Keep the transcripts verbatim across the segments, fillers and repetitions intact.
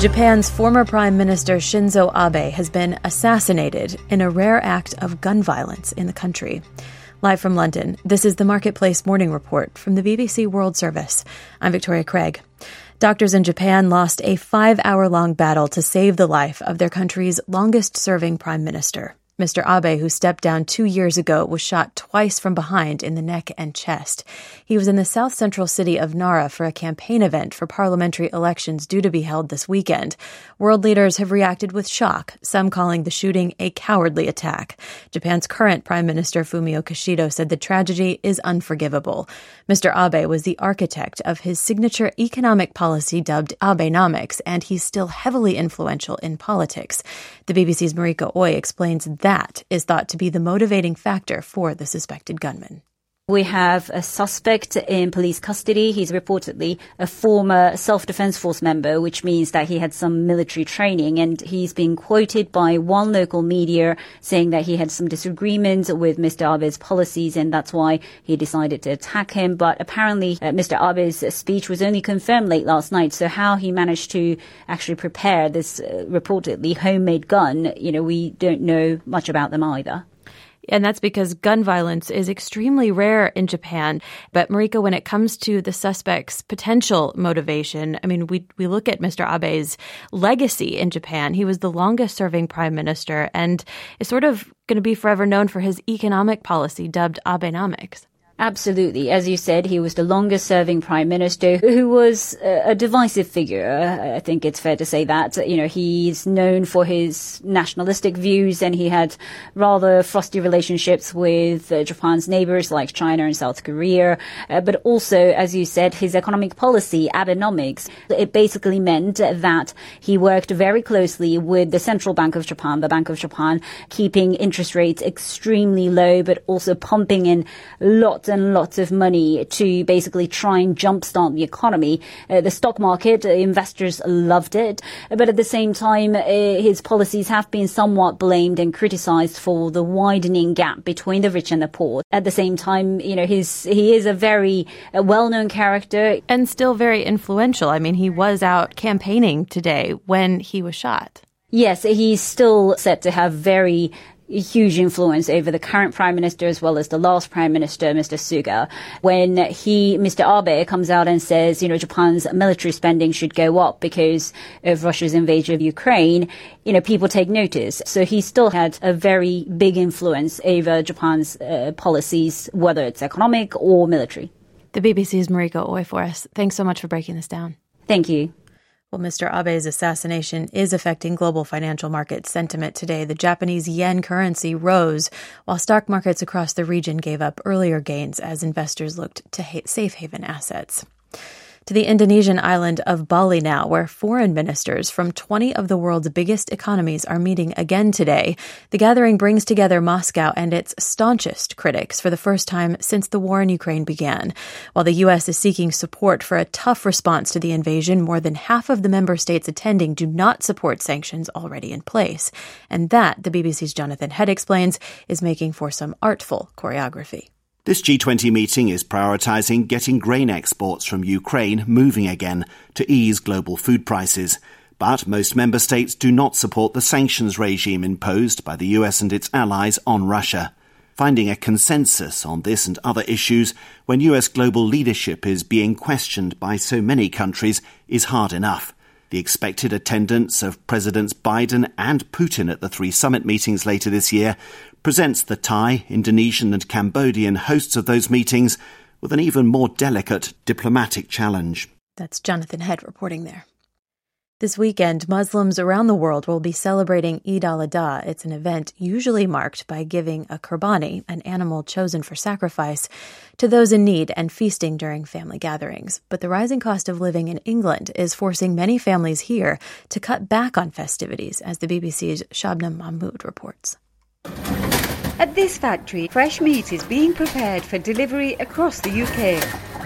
Japan's former Prime Minister Shinzo Abe has been assassinated in a rare act of gun violence in the country. Live from London, this is the Marketplace Morning Report from the B B C World Service. I'm Victoria Craig. Doctors in Japan lost a five-hour-long battle to save the life of their country's longest-serving prime minister. Mister Abe, who stepped down two years ago, was shot twice from behind in the neck and chest. He was in the south-central city of Nara for a campaign event for parliamentary elections due to be held this weekend. World leaders have reacted with shock, some calling the shooting a cowardly attack. Japan's current Prime Minister Fumio Kishida said the tragedy is unforgivable. Mister Abe was the architect of his signature economic policy dubbed Abenomics, and he's still heavily influential in politics. The B B C's Marika Oy explains that That is thought to be the motivating factor for the suspected gunman. We have a suspect in police custody. He's reportedly a former self-defense force member, which means that he had some military training. And he's been quoted by one local media saying that he had some disagreements with Mister Abe's policies, and that's why he decided to attack him. But apparently, uh, Mister Abe's speech was only confirmed late last night. So how he managed to actually prepare this uh, reportedly homemade gun, you know, we don't know much about them either. And that's because gun violence is extremely rare in Japan. But Marika, when it comes to the suspect's potential motivation, I mean, we we look at Mister Abe's legacy in Japan. He was the longest serving prime minister and is sort of going to be forever known for his economic policy dubbed Abenomics. Absolutely. As you said, he was the longest-serving prime minister who was a divisive figure. I think it's fair to say that. You know, he's known for his nationalistic views, and he had rather frosty relationships with uh, Japan's neighbors like China and South Korea. Uh, but also, as you said, his economic policy, Abenomics, it basically meant that he worked very closely with the Central Bank of Japan, the Bank of Japan, keeping interest rates extremely low, but also pumping in lots and lots of money to basically try and jumpstart the economy. Uh, the stock market, uh, investors loved it. But at the same time, uh, his policies have been somewhat blamed and criticized for the widening gap between the rich and the poor. At the same time, you know, he's, he is a very uh, well-known character. And still very influential. I mean, he was out campaigning today when he was shot. Yes, he's still said to have very huge influence over the current prime minister as well as the last prime minister, Mister Suga. When he, Mister Abe, comes out and says, you know, Japan's military spending should go up because of Russia's invasion of Ukraine, you know, people take notice. So he still had a very big influence over Japan's uh, policies, whether it's economic or military. The B B C's Marika Oy for us. Thanks so much for breaking this down. Thank you. Well, Mister Abe's assassination is affecting global financial market sentiment today. The Japanese yen currency rose, while stock markets across the region gave up earlier gains as investors looked to ha- safe haven assets. To the Indonesian island of Bali now, where foreign ministers from twenty of the world's biggest economies are meeting again today. The gathering brings together Moscow and its staunchest critics for the first time since the war in Ukraine began. While the U S is seeking support for a tough response to the invasion, more than half of the member states attending do not support sanctions already in place. And that, the B B C's Jonathan Head explains, is making for some artful choreography. This G twenty meeting is prioritising getting grain exports from Ukraine moving again to ease global food prices. But most member states do not support the sanctions regime imposed by the U S and its allies on Russia. Finding a consensus on this and other issues when U S global leadership is being questioned by so many countries is hard enough. The expected attendance of Presidents Biden and Putin at the three summit meetings later this year presents the Thai, Indonesian and Cambodian hosts of those meetings with an even more delicate diplomatic challenge. That's Jonathan Head reporting there. This weekend, Muslims around the world will be celebrating Eid al-Adha. It's an event usually marked by giving a qurbani, an animal chosen for sacrifice, to those in need and feasting during family gatherings. But the rising cost of living in England is forcing many families here to cut back on festivities, as the B B C's Shabnam Mahmood reports. At this factory, fresh meat is being prepared for delivery across the U K.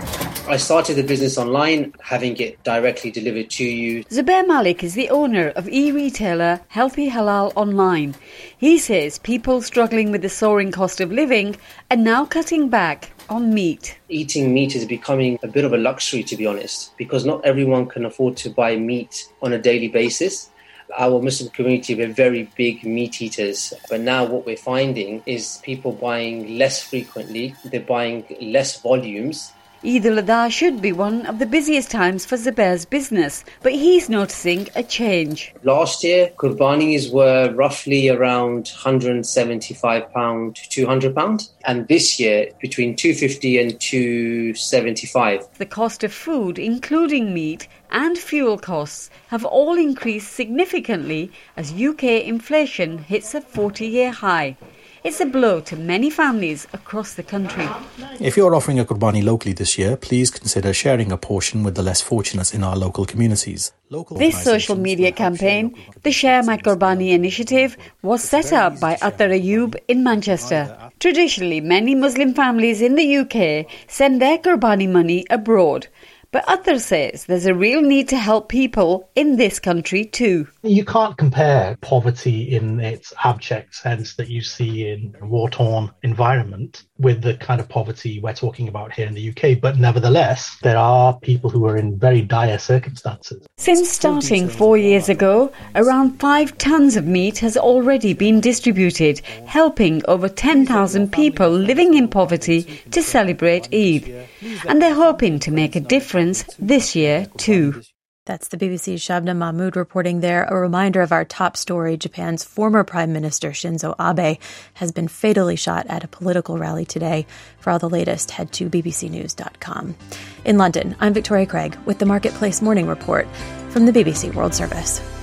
I started the business online, having it directly delivered to you. Zubair Malik is the owner of e-retailer Healthy Halal Online. He says people struggling with the soaring cost of living are now cutting back on meat. Eating meat is becoming a bit of a luxury, to be honest, because not everyone can afford to buy meat on a daily basis. Our Muslim community, we're very big meat eaters, but now what we're finding is people buying less frequently, they're buying less volumes. Eid al-Adha should be one of the busiest times for Zubair's business, but he's noticing a change. Last year, Qurbanis were roughly around one hundred seventy-five pounds to two hundred pounds, and this year between two hundred fifty and two hundred seventy-five. The cost of food, including meat, and fuel costs have all increased significantly as U K inflation hits a forty-year high. It's a blow to many families across the country. If you're offering a Qurbani locally this year, please consider sharing a portion with the less fortunate in our local communities. Local this social media campaign, the Share My Qurbani initiative, was set up by Attar Ayub in Manchester. Traditionally, many Muslim families in the U K send their Qurbani money abroad. But Attar says there's a real need to help people in this country too. You can't compare poverty in its abject sense that you see in a war-torn environment with the kind of poverty we're talking about here in the U K. But nevertheless, there are people who are in very dire circumstances. Since starting four years ago, around five tons of meat has already been distributed, helping over ten thousand people living in poverty to celebrate Eid. And they're hoping to make a difference this year too. That's the B B C's Shabnam Mahmood reporting there. A reminder of our top story. Japan's former Prime Minister Shinzo Abe has been fatally shot at a political rally today. For all the latest, head to b b c news dot com. In London, I'm Victoria Craig with the Marketplace Morning Report from the B B C World Service.